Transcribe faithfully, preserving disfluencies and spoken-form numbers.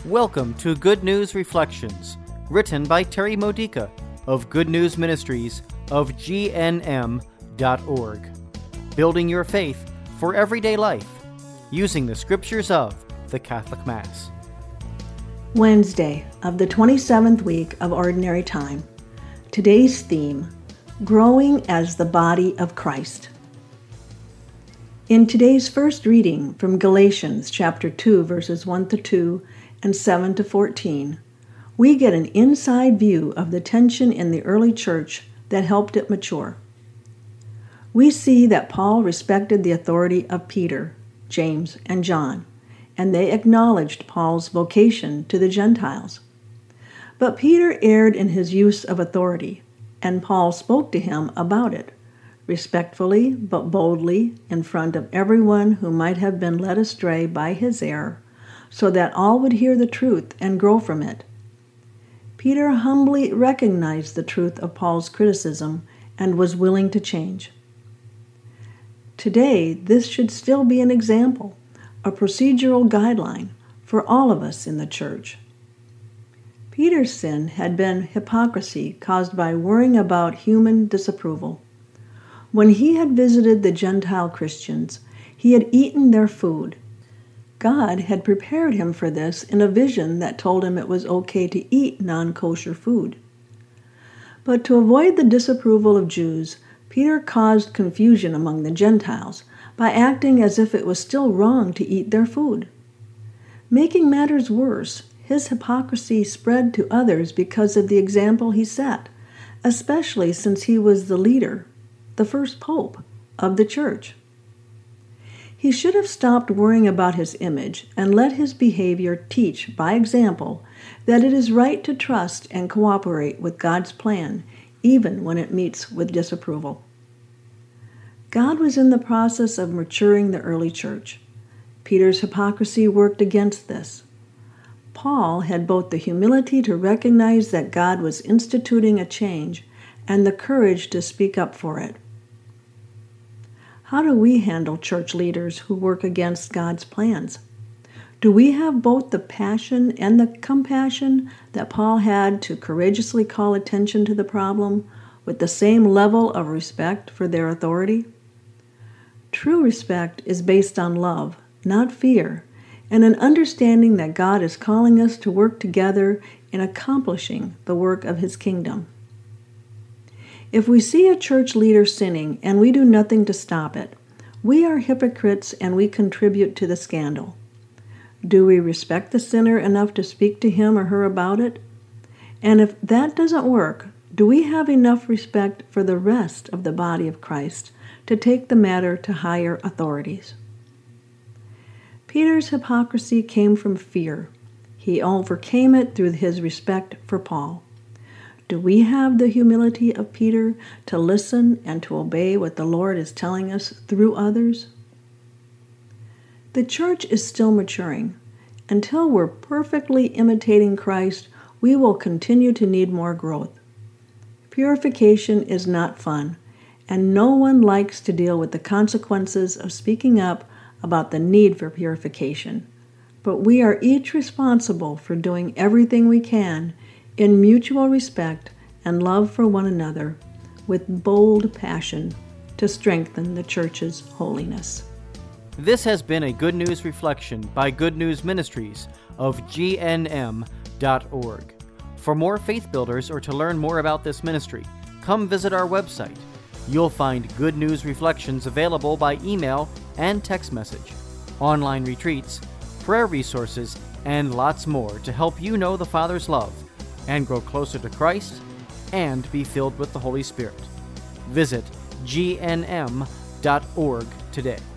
Welcome to Good News Reflections, written by Terry Modica of Good News Ministries of G N M dot org. Building your faith for everyday life, using the scriptures of the Catholic Mass. Wednesday of the twenty-seventh week of Ordinary Time. Today's theme, Growing as the Body of Christ. In today's first reading from Galatians chapter two, verses one to two and seven to fourteen, we get an inside view of the tension in the early church that helped it mature. We see that Paul respected the authority of Peter, James, and John, and they acknowledged Paul's vocation to the Gentiles. But Peter erred in his use of authority, and Paul spoke to him about it, respectfully but boldly in front of everyone who might have been led astray by his error, so that all would hear the truth and grow from it. Peter humbly recognized the truth of Paul's criticism and was willing to change. Today, this should still be an example, a procedural guideline for all of us in the church. Peter's sin had been hypocrisy caused by worrying about human disapproval. When he had visited the Gentile Christians, he had eaten their food. God had prepared him for this in a vision that told him it was okay to eat non-kosher food. But to avoid the disapproval of Jews, Peter caused confusion among the Gentiles by acting as if it was still wrong to eat their food. Making matters worse, his hypocrisy spread to others because of the example he set, especially since he was the leader, the first pope, of the church. He should have stopped worrying about his image and let his behavior teach by example that it is right to trust and cooperate with God's plan, even when it meets with disapproval. God was in the process of maturing the early church. Peter's hypocrisy worked against this. Paul had both the humility to recognize that God was instituting a change and the courage to speak up for it. How do we handle church leaders who work against God's plans? Do we have both the passion and the compassion that Paul had to courageously call attention to the problem with the same level of respect for their authority? True respect is based on love, not fear, and an understanding that God is calling us to work together in accomplishing the work of His kingdom. If we see a church leader sinning and we do nothing to stop it, we are hypocrites and we contribute to the scandal. Do we respect the sinner enough to speak to him or her about it? And if that doesn't work, do we have enough respect for the rest of the body of Christ to take the matter to higher authorities? Peter's hypocrisy came from fear. He overcame it through his respect for Paul. Do we have the humility of Peter to listen and to obey what the Lord is telling us through others? The church is still maturing. Until we're perfectly imitating Christ, we will continue to need more growth. Purification is not fun, and no one likes to deal with the consequences of speaking up about the need for purification. But we are each responsible for doing everything we can in mutual respect and love for one another, with bold passion to strengthen the church's holiness. This has been a Good News Reflection by Good News Ministries of G N M dot org. For more faith builders or to learn more about this ministry, come visit our website. You'll find Good News Reflections available by email and text message, online retreats, prayer resources, and lots more to help you know the Father's love and grow closer to Christ and be filled with the Holy Spirit. Visit G N M dot org today.